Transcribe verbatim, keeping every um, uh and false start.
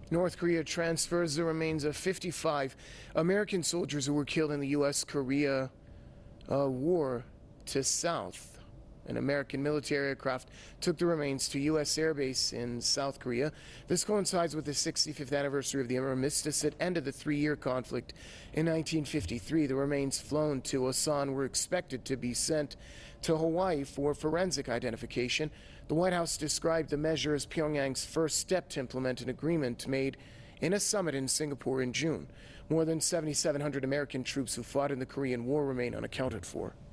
North Korea transfers the remains of fifty-five American soldiers who were killed in the U S Korea uh, War to South. An American military aircraft took the remains to U S Air Base in South Korea. This coincides with the sixty-fifth anniversary of the armistice that ended the three-year conflict in nineteen fifty-three. The remains flown to Osan were expected to be sent to Hawaii for forensic identification. The White House described the measure as Pyongyang's first step to implement an agreement made in a summit in Singapore in June. More than seven thousand seven hundred American troops who fought in the Korean War remain unaccounted for.